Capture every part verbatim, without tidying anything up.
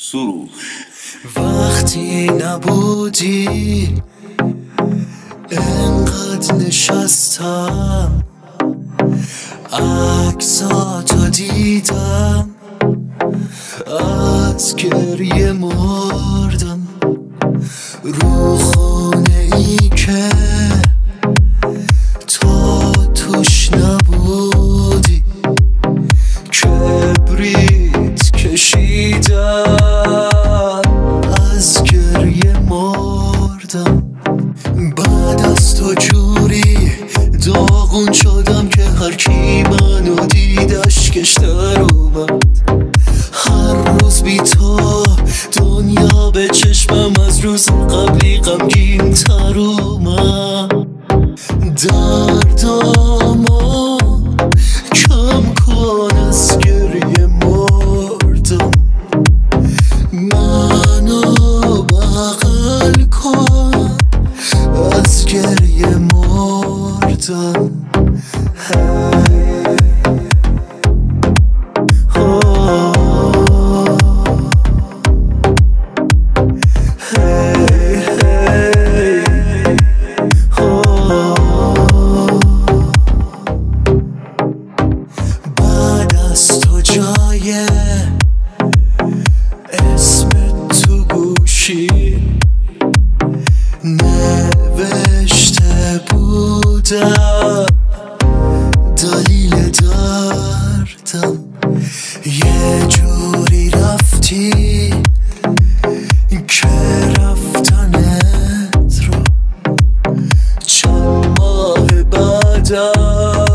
سروش. وقتی نبودی انقدر نشستم عکساتو دیدم از گریه مردم رو خونه ای که تو توش نبودی کبریت کشیدم از گریه مردم بعد از تو جوری داغون شدم که هر کی منو دید اشکش در اومد هر روز بی تو دنیا به چشمم از روز قبلی غمگین تر اومد دردامو کم کن از گریه مردم منو بغل کن از گریه مردم اسم تو گوشی نوشته بودم دلیل دردم یه جوری رفتی که رفتنت رو چند ماه بعدم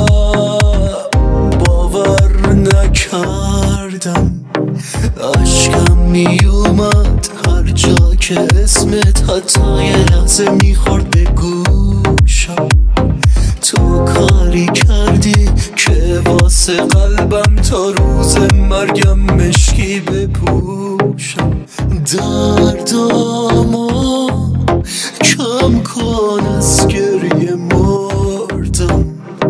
باور نکردم عشقم می اومد هر جا که اسمت حتی یه لحظه میخورد به گوشم تو کاری کردی که واسه قلبم تا روز مرگم مشکی بپوشم دردامو کم کن از گریه مردم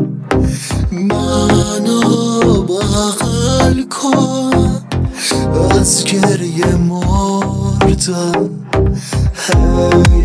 منو بغل کن از گریه مردم. Hey